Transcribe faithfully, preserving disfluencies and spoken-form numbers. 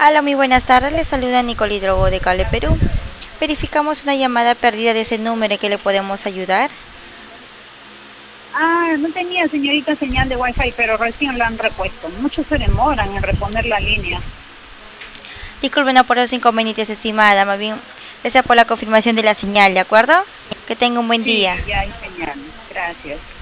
Hola, muy buenas tardes. Les saluda Nicole Hidrogo de Cable Perú. Verificamos una llamada perdida de ese número en que le podemos ayudar. Ah, no tenía, señorita, señal de Wi-Fi, pero recién la han repuesto. Muchos se demoran en reponer la línea. Disculpen por los inconvenientes, estimada. Más bien, gracias por la confirmación de la señal, ¿de acuerdo? Que tenga un buen día. Sí, ya hay señal. Gracias.